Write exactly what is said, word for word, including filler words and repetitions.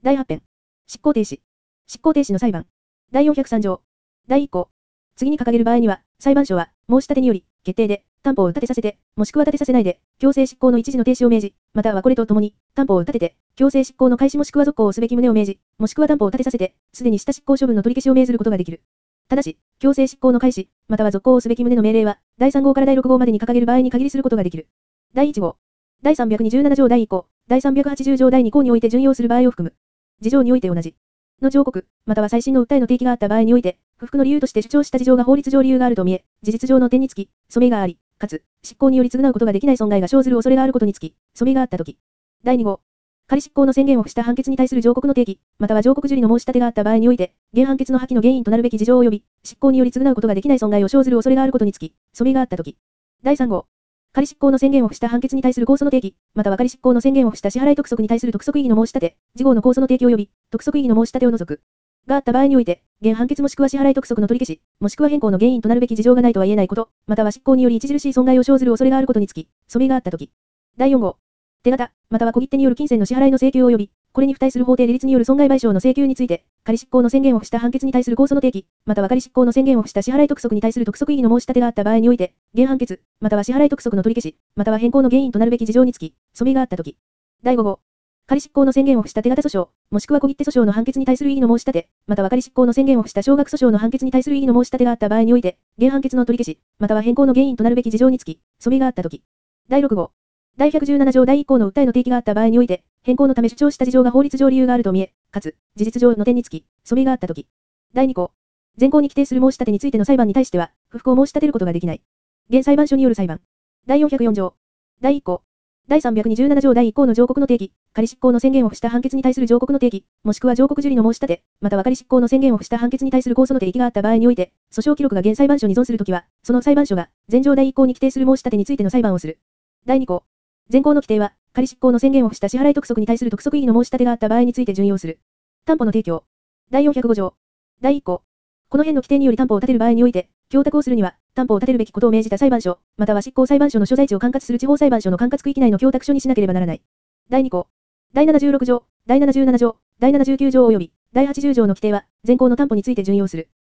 だいはち編。執行停止。執行停止の裁判。だいよんひゃくさん条。だいいっ項。次に掲げる場合には、裁判所は、申し立てにより、決定で、担保を立てさせて、もしくは立てさせないで、強制執行の一時の停止を命じ、またはこれとともに、担保を立てて、強制執行の開始もしくは続行をすべき旨を命じ、もしくは担保を立てさせて、すでにした執行処分の取り消しを命ずることができる。ただし、強制執行の開始、または続行をすべき旨の命令は、だいさん号からだいろく号までに掲げる場合に限りすることができる。だいいち号。だいさんびゃくにじゅうなな条だいいっ項、だいさんびゃくはちじゅう条だいに項において準用する場合を含む。事情において同じ。の上告、または再審の訴えの提起があった場合において、不服の理由として主張した事情が法律上理由があると見え、事実上の点につき、訴命があり、かつ、執行により償うことができない損害が生ずる恐れがあることにつき、訴命があったとき。だいに号。仮執行の宣言を付した判決に対する上告の提起、または上告受理の申し立てがあった場合において、原判決の破棄の原因となるべき事情及び、執行により償うことができない損害を生ずる恐れがあることにつき、訴命があったとき。だいさん号。仮執行の宣言を付した判決に対する控訴の提起、または仮執行の宣言を付した支払い督促に対する督促異議の申し立て、次号の控訴の提起及び、督促異議の申し立てを除く。があった場合において、原判決もしくは支払い督促の取り消し、もしくは変更の原因となるべき事情がないとは言えないこと、または執行により著しい損害を生ずる恐れがあることにつき、訴命があったとき。だいよん号。手形、または小切手による金銭の支払いの請求及び、これに付帯する法定利率による損害賠償の請求について、仮執行の宣言を付した判決に対する控訴の提起、または仮執行の宣言を付した支払い督促に対する督促異議の申し立てがあった場合において、原判決、または支払い督促の取り消し、または変更の原因となるべき事情につき、訴命があったとき。だいご号。仮執行の宣言を付した手形訴訟、もしくは小切手訴訟の判決に対する異議の申し立て、または仮執行の宣言を付した少額訴訟の判決に対する異議の申し立てがあった場合において、原判決の取り消し、または変更の原因となるべき事情につき、訴命があったとき。だいろく号。だいひゃくじゅうなな条だいいっ項の訴えの提起があった場合において、変更のため主張した事情が法律上理由があると見え、かつ、事実上の点につき、訴命があったとき。だいに項。前項に規定する申し立てについての裁判に対しては、不服を申し立てることができない。現裁判所による裁判。だいよんひゃくよん条。だいいっ項。だいさんびゃくにじゅうなな条だいいっ項の上告の提起、仮執行の宣言を付した判決に対する上告の提起、もしくは上告受理の申し立て、または仮執行の宣言を付した判決に対する控訴の提起があった場合において、訴訟記録が現裁判所に存するときは、その裁判所が、前条だいいっ項に規定する申し立てについての裁判をする。だいに項。前項の規定は、仮執行の宣言を付した支払い督促に対する督促異議の申し立てがあった場合について準用する。担保の提供。だいよんひゃくご条。だいいっ項。この辺の規定により担保を立てる場合において、供託をするには、担保を立てるべきことを命じた裁判所、または執行裁判所の所在地を管轄する地方裁判所の管轄区域内の供託所にしなければならない。だいに項。だいななじゅうろく条、だいななじゅうなな条、だいななじゅうきゅう条及び、だいはちじゅう条の規定は、前項の担保について準用する。